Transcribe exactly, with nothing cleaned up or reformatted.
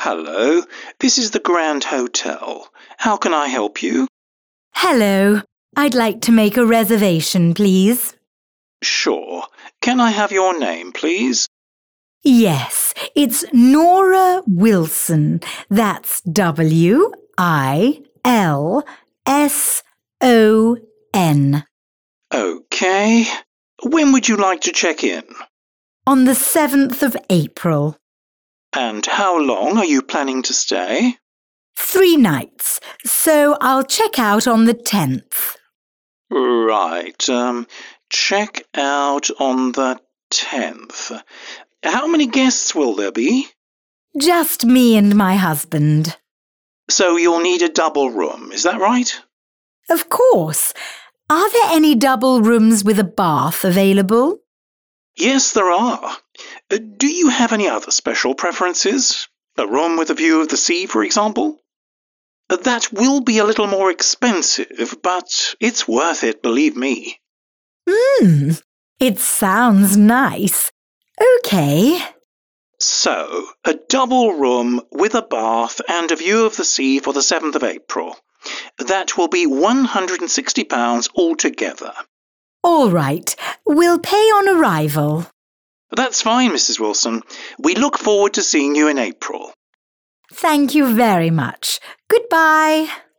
Hello, this is the Grand Hotel. How can I help you? Hello. I'd like to make a reservation, please. Sure. Can I have your name, please? Yes, it's Nora Wilson. That's W I L S O N. Okay. When would you like to check in? On the seventh of April. And how long are you planning to stay? Three nights, so I'll check out on the tenth. Right, um, check out on the tenth. How many guests will there be? Just me and my husband. So you'll need a double room, is that right? Of course. Are there any double rooms with a bath available? Yes, there are. Uh, do you have any other special preferences? A room with a view of the sea, for example? Uh, that will be a little more expensive, but it's worth it, believe me. Hmm, it sounds nice. Okay. So, a double room with a bath and a view of the sea for the seventh of April. That will be one hundred and sixty pounds altogether. All right. We'll pay on arrival. That's fine, Missus Wilson. We look forward to seeing you in April. Thank you very much. Goodbye.